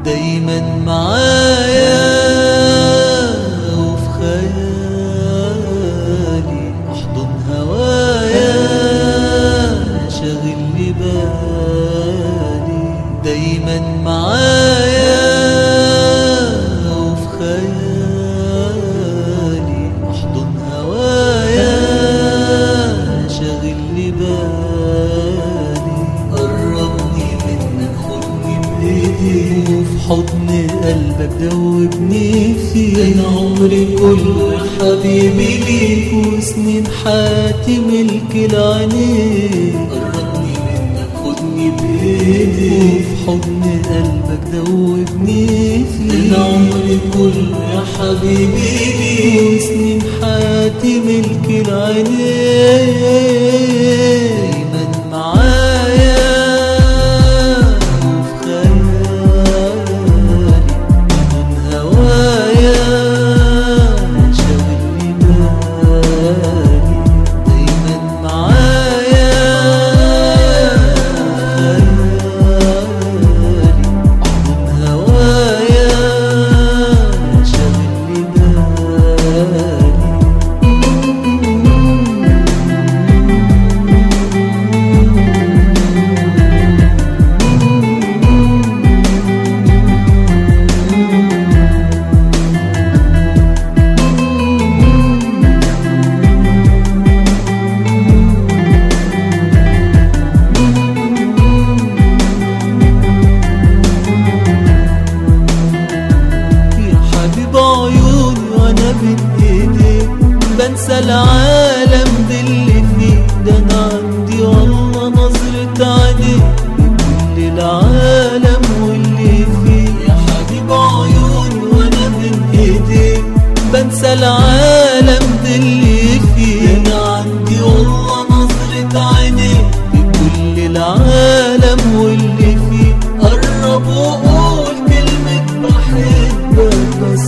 دايما معايا وفي خيالي احضن هوايا شاغل لي بالي. دايما معايا وفي خيالي احضن هوايا شاغل لي بالي. قربني منك خدني بايدي وفي حضن قلبك دوبني فيه. انا عمري كله يا حبيبي ليك وسنين حياتي ملك العينيك. قربني منك خدني بايدي وفي حضن قلبك دوبني فيه. انا عمري كله يا حبيبي ليك وسنين حياتي ملك العينيك. دايما معايا بنسى العالم ده اللي فيه. ده انا عندي والله نظرة عينيك بكل العالم واللي فيه. يا حبيب عيوني وانا بين ايديك بنسى العالم ده اللي فيه. انا عندي والله نظرة عينيك بكل العالم واللي فيه. قرب وقول كلمة بحبك بس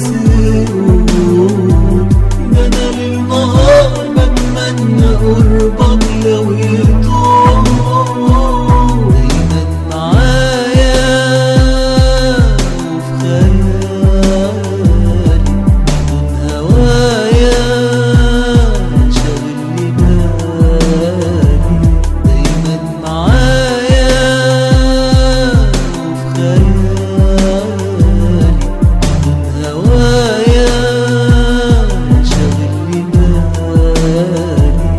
قربك لو يطول. دايما معايا وفي خيالي بدون هوايا شاغل لي بالي. دايما معايا وفي خيالي بدون هوايا شاغل لي بالي.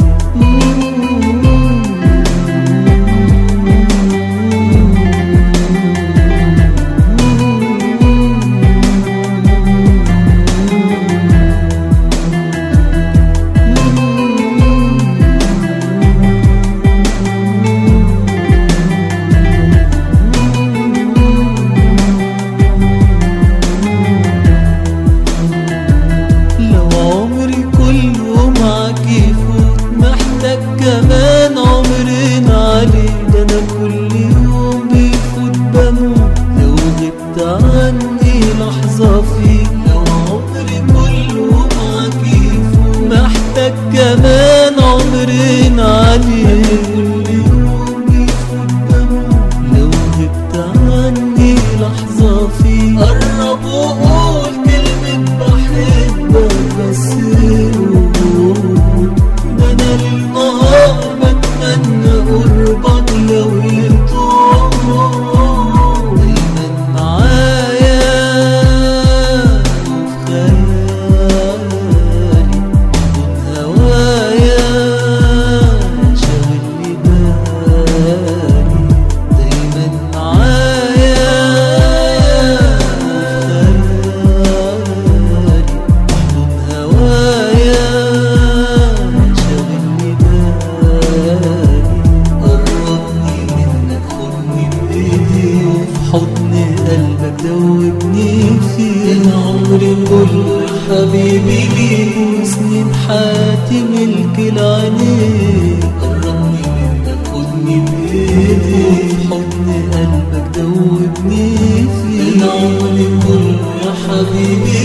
كمان عمرنا عليه. ده انا كل يوم بيفوت بموت لو غبت عني لحظة فيه. لو عمري كله معاك يفوت محتاج كمان عمرنا عليه. كل يوم بيفوت بموت لو غبت عني لحظة فيه. قرب وقول كلمة بحبك بس قول. ده انا للنهار بتمنى قربك لو يطول. دايما معايا وفي خيالي بدون هوايا شاغل لي بالي. دايما معايا وفي خيالي بدون هوايا حضن قلبك دوبني فيه. انا عمري كله يا حبيبي ليك وسنين حياتي ملك العينيك. قربني منك خدني بايدي وفي حضن قلبك دوبني فيه. انا عمري كله يا حبيبي